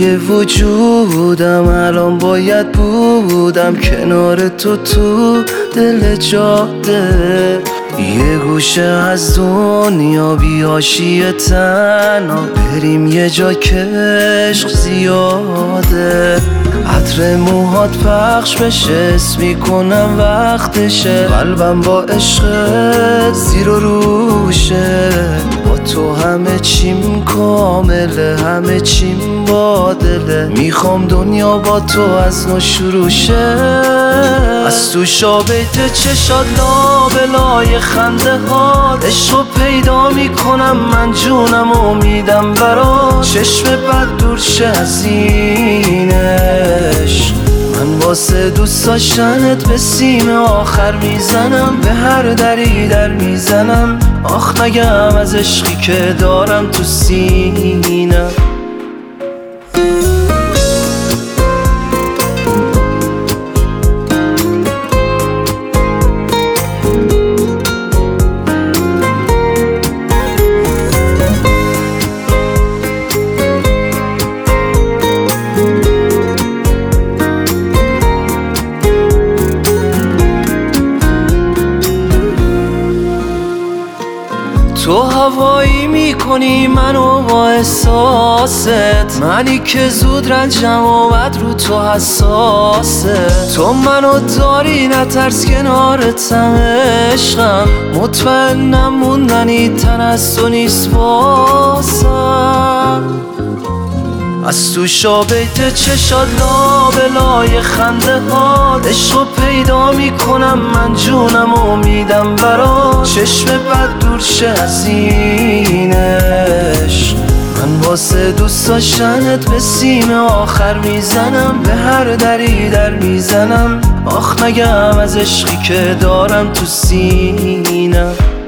توی وجودم الان باید بودم کنار تو دل جاده، یه گوشه از دنیا بیاشی تنها بریم یه جا که عشق زیاده، عطر موهات پخش بشه اسم میکنم وقتشه، قلبم با عشقت زیر و روشه، با تو همه چیم کامله همه چیم با دله، میخوام دنیا با تو از نو شروع شه، از تو شابیت چشات لابلای خنده هات عشقو پیدا میکنم من جونم امیدم برات، چشم بد دور شه از این عشق، من واسه دوست داشتنت به سیم آخر میزنم، به هر دری در میزنم، آخ نگم از عشقی که دارم تو سینم. تو هوایی میکنی منو با احساست، منی که زود رنجم اومد رو تو حساسه، تو منو داری نترس کنارتم عشقم، مطمئنم موندنی تن از تو نیست واسم، از تو شابیت چشات لابلای خنده هات عشقو پیدا میکنم من جونم امیدم برات، چشم بد دور شه از این عشق، من واسه دوست داشتنت به سیم آخر میزنم، به هر دری در میزنم، آخ نگم از عشقی که دارم تو سینم.